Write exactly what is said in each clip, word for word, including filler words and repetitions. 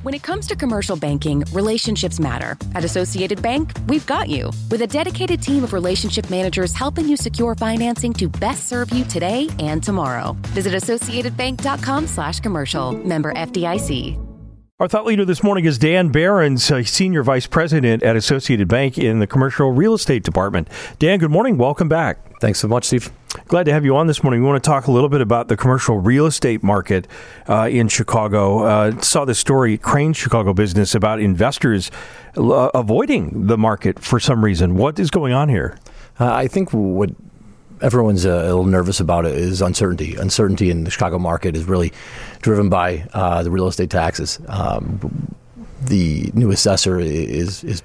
When it comes to commercial banking, relationships matter. At Associated Bank, we've got you. With a dedicated team of relationship managers helping you secure financing to best serve you today and tomorrow. Visit associatedbank.com slash commercial. Member F D I C. Our thought leader this morning is Dan Behrens, uh, Senior Vice President at Associated Bank in the Commercial Real Estate Department. Dan, good morning. Welcome back. Thanks so much, Steve. Glad to have you on this morning. We want to talk a little bit about the commercial real estate market uh, in Chicago. Uh, saw this story, Crane Chicago Business, about investors uh, avoiding the market for some reason. What is going on here? Uh, I think what everyone's uh, a little nervous about it is uncertainty. Uncertainty in the Chicago market is really driven by uh, the real estate taxes. Um, the new assessor is is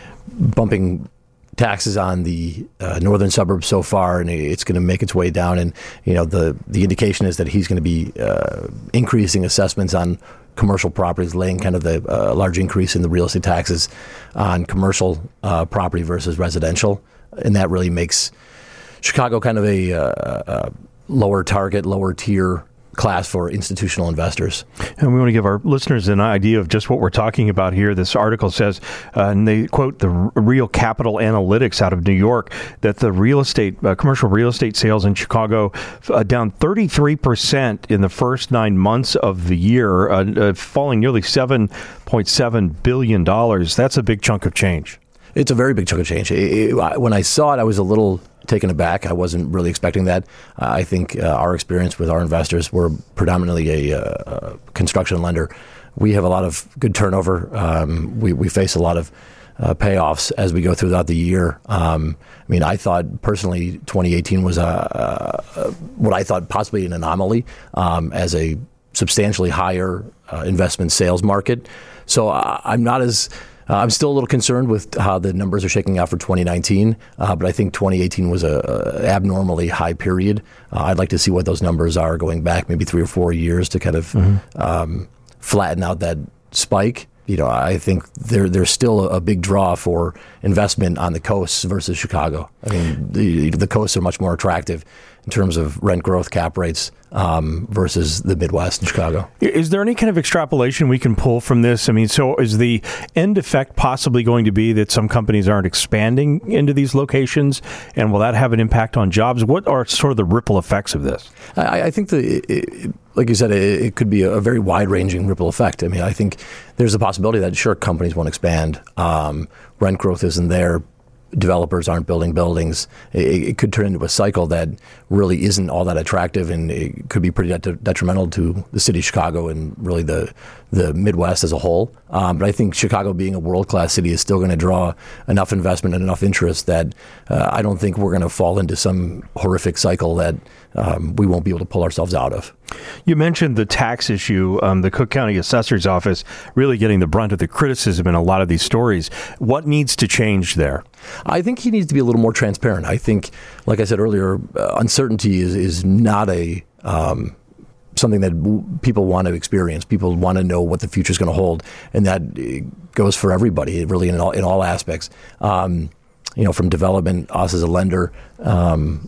bumping taxes on the uh, northern suburbs so far, and it's going to make its way down. And you know, the the indication is that he's going to be uh, increasing assessments on commercial properties, laying kind of the uh, large increase in the real estate taxes on commercial uh, property versus residential, and that really makes Chicago kind of a, uh, a lower target, lower tier class for institutional investors. And we want to give our listeners an idea of just what we're talking about here. This article says, uh, and they quote the Real Capital Analytics out of New York, that the real estate, uh, commercial real estate sales in Chicago uh, down thirty-three percent in the first nine months of the year, uh, uh, falling nearly seven point seven billion dollars. That's a big chunk of change. It's a very big chunk of change. It, it, when I saw it, I was a little taken aback. I wasn't really expecting that. Uh, I think uh, our experience with our investors, we're predominantly a, uh, a construction lender. We have a lot of good turnover. Um, we, we face a lot of uh, payoffs as we go throughout the year. Um, I mean, I thought personally twenty eighteen was a, a, what I thought possibly an anomaly um, as a substantially higher uh, investment sales market. So uh, I'm not as... Uh, I'm still a little concerned with how the numbers are shaking out for twenty nineteen, uh, but I think twenty eighteen was a, a abnormally high period. Uh, I'd like to see what those numbers are going back maybe three or four years to kind of mm-hmm. um, flatten out that spike. You know, I think there there's still a, a big draw for investment on the coasts versus Chicago. I mean, the the coasts are much more attractive in terms of rent growth, cap rates, um, versus the Midwest and Chicago. Is there any kind of extrapolation we can pull from this? I mean, so is the end effect possibly going to be that some companies aren't expanding into these locations, and will that have an impact on jobs? What are sort of the ripple effects of this? I, I think the it, like you said, it, it could be a very wide-ranging ripple effect. I mean, I think there's a possibility that sure companies won't expand, um, rent growth isn't there. Developers aren't building buildings. It, it could turn into a cycle that really isn't all that attractive, and it could be pretty det- detrimental to the city of Chicago and really the the Midwest as a whole. Um, but I think Chicago, being a world-class city, is still going to draw enough investment and enough interest that uh, I don't think we're going to fall into some horrific cycle that um, we won't be able to pull ourselves out of. You mentioned the tax issue, um, the Cook County Assessor's Office really getting the brunt of the criticism in a lot of these stories. What needs to change there? I think he needs to be a little more transparent. I think, like I said earlier, uh, uncertainty is, is not a um, something that w- people want to experience. People want to know what the future is going to hold, and that goes for everybody, really, in all in all aspects. Um, you know, from development, us as a lender, um,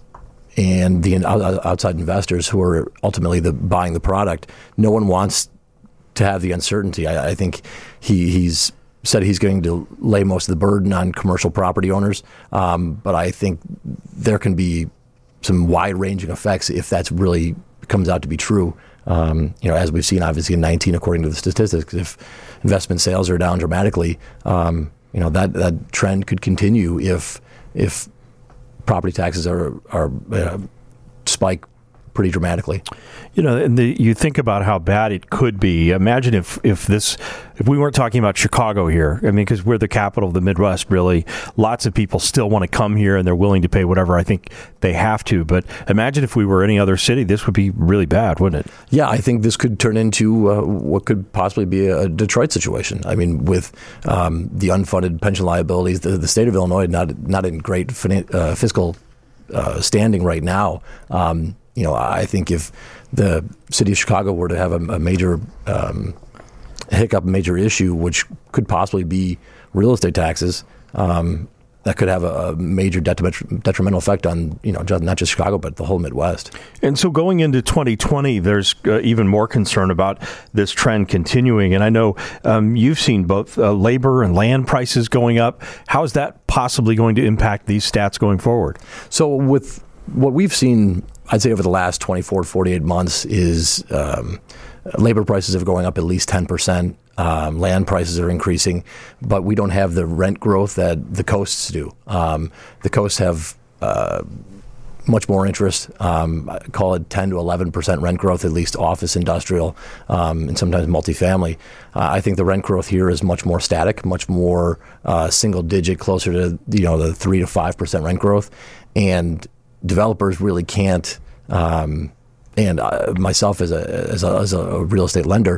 and the outside investors who are ultimately the buying the product. No one wants to have the uncertainty. I, I think he, he's said he's going to lay most of the burden on commercial property owners, um, but I think there can be some wide-ranging effects if that's really comes out to be true. Um, you know, as we've seen, obviously in nineteen, according to the statistics, if investment sales are down dramatically, um, you know that that trend could continue if if property taxes are are uh, spike pretty dramatically. You know, and the, you think about how bad it could be. Imagine if, if this, if we weren't talking about Chicago here. I mean, because we're the capital of the Midwest, really. Lots of people still want to come here, and they're willing to pay whatever I think they have to. But imagine if we were any other city, this would be really bad, wouldn't it? Yeah, I think this could turn into uh, what could possibly be a Detroit situation. I mean, with um, the unfunded pension liabilities, the, the state of Illinois not not in great finan- uh, fiscal uh, standing right now. Um, You know, I think if the city of Chicago were to have a, a major um, hiccup, a major issue, which could possibly be real estate taxes, um, that could have a, a major detriment, detrimental effect on, you know, just, not just Chicago, but the whole Midwest. And so going into twenty twenty, there's uh, even more concern about this trend continuing. And I know um, you've seen both uh, labor and land prices going up. How is that possibly going to impact these stats going forward? So with what we've seen, I'd say over the last twenty-four to forty-eight months is um, labor prices are going up at least ten percent. Um, land prices are increasing, but we don't have the rent growth that the coasts do. Um, the coasts have uh, much more interest, um, call it ten to eleven percent rent growth, at least office, industrial, um, and sometimes multifamily. Uh, I think the rent growth here is much more static, much more uh, single digit, closer to, you know, the three to five percent rent growth. And developers really can't, um, and uh, myself as a, as a as a real estate lender,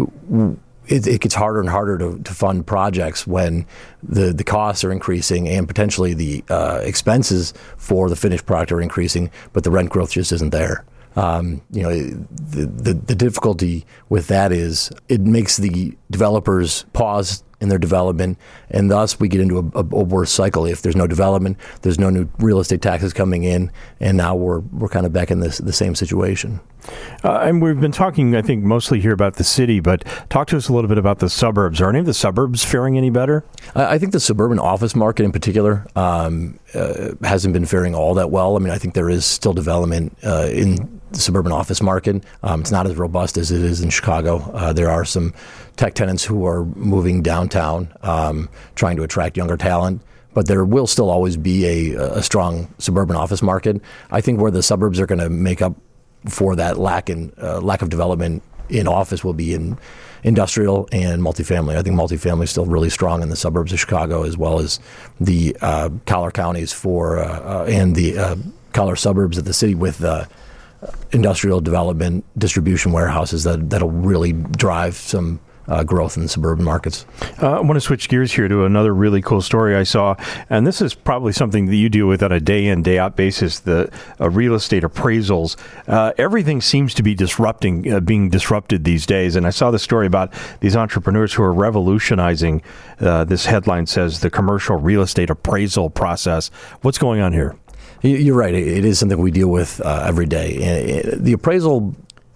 It, it gets harder and harder to, to fund projects when the, the costs are increasing and potentially the uh, expenses for the finished product are increasing, but the rent growth just isn't there. Um, you know, the, the the difficulty with that is it makes the developers pause in their development, and thus we get into a, a, a worse cycle. If there's no development, there's no new real estate taxes coming in, and now we're we're kind of back in this the same situation. Uh, and we've been talking, I think, mostly here about the city, but talk to us a little bit about the suburbs. Are any of the suburbs faring any better? I, I think the suburban office market in particular um, uh, hasn't been faring all that well. I mean, I think there is still development uh, in the suburban office market. Um, it's not as robust as it is in Chicago. Uh, there are some tech tenants who are moving downtown, um, trying to attract younger talent. But there will still always be a, a strong suburban office market. I think where the suburbs are going to make up for that lack in uh, lack of development in office will be in industrial and multifamily. I think multifamily is still really strong in the suburbs of Chicago, as well as the uh, collar counties for uh, uh, and the uh, collar suburbs of the city with uh, industrial development, distribution warehouses that that'll really drive some Uh, growth in the suburban markets. Uh, I want to switch gears here to another really cool story I saw, and this is probably something that you deal with on a day-in, day-out basis, the uh, real estate appraisals. Uh, everything seems to be disrupting, uh, being disrupted these days, and I saw the story about these entrepreneurs who are revolutionizing, uh, this headline says, the commercial real estate appraisal process. What's going on here? You're right. It is something we deal with uh, every day. The appraisal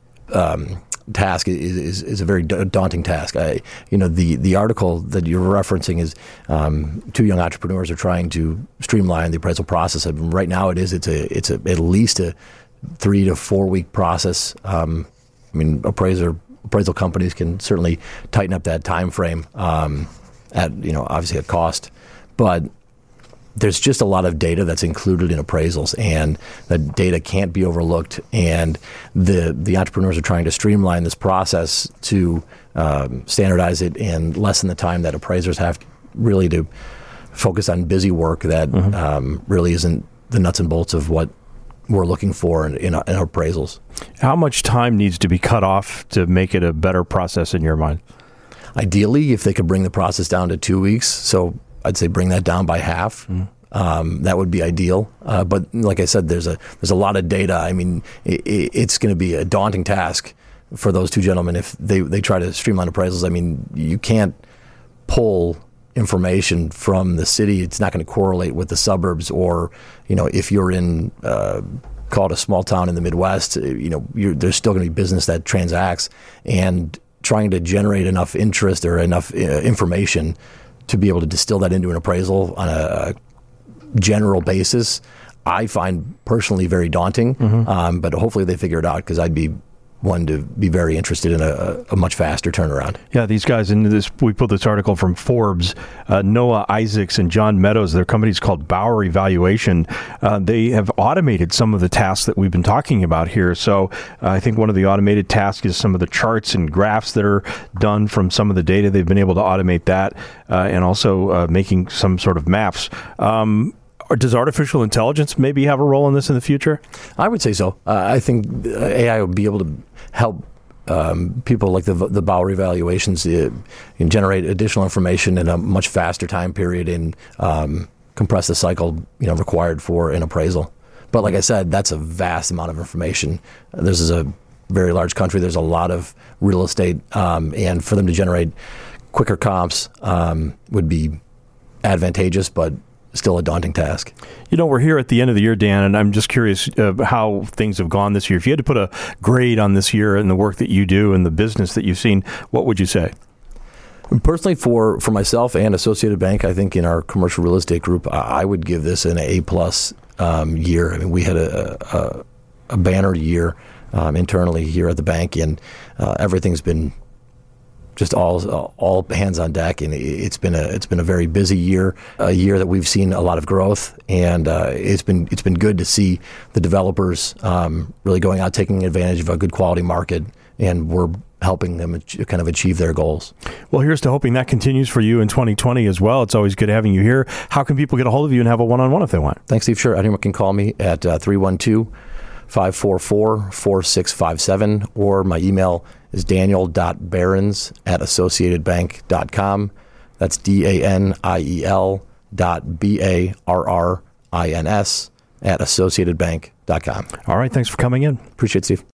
um task is, is, is a very daunting task. I, you know, the, the article that you're referencing is um, two young entrepreneurs are trying to streamline the appraisal process. I mean, right now, it is it's a it's a, at least a three to four week process. Um, I mean, appraiser appraisal companies can certainly tighten up that time frame um, at you know obviously at cost, but there's just a lot of data that's included in appraisals, and that data can't be overlooked. And the the entrepreneurs are trying to streamline this process to um, standardize it and lessen the time that appraisers have really to focus on busy work that mm-hmm. um, really isn't the nuts and bolts of what we're looking for in, in, in appraisals. How much time needs to be cut off to make it a better process in your mind? Ideally, if they could bring the process down to two weeks, so I'd say bring that down by half. Mm. Um, that would be ideal. Uh, but like I said, there's a there's a lot of data. I mean, it, it's going to be a daunting task for those two gentlemen if they, they try to streamline appraisals. I mean, you can't pull information from the city. It's not going to correlate with the suburbs, or you know, if you're in uh, call it a small town in the Midwest, you know, you're, there's still going to be business that transacts, and trying to generate enough interest or enough uh, information to be able to distill that into an appraisal on a general basis, I find personally very daunting. Mm-hmm. Um, but hopefully they figure it out, because I'd be one to be very interested in a, a much faster turnaround. Yeah, these guys, in this, we pulled this article from Forbes, uh, Noah Isaacs and John Meadows, their company's called Bower Evaluation. Uh, they have automated some of the tasks that we've been talking about here. So uh, I think one of the automated tasks is some of the charts and graphs that are done from some of the data. They've been able to automate that, uh, and also uh, making some sort of maps. Um, Or does artificial intelligence maybe have a role in this in the future? I would say so. Uh, I think A I will be able to help um, people like the the Bower evaluations uh, can generate additional information in a much faster time period and um, compress the cycle you know required for an appraisal. But like I said, that's a vast amount of information. This is a very large country. There's a lot of real estate, um, and for them to generate quicker comps um, would be advantageous, but still a daunting task. You know, we're here at the end of the year, Dan, and I'm just curious uh, how things have gone this year. If you had to put a grade on this year and the work that you do and the business that you've seen, what would you say? Personally, for, for myself and Associated Bank, I think in our commercial real estate group, I would give this an A-plus um, year. I mean, we had a, a, a banner year um, internally here at the bank, and uh, everything's been just all all hands on deck, and it's been a it's been a very busy year, a year that we've seen a lot of growth, and uh, it's been it's been good to see the developers um, really going out, taking advantage of a good quality market, and we're helping them kind of achieve their goals. Well, here's to hoping that continues for you in twenty twenty as well. It's always good having you here. How can people get a hold of you and have a one-on-one if they want? Thanks, Steve. Sure. Anyone can call me at uh, three one two, five four four, four six five seven, or my email is daniel dot behrens at associated bank dot com. That's D A N I E L dot B A R R I N S at associated bank dot com. All right. Thanks for coming in. Appreciate it, Steve.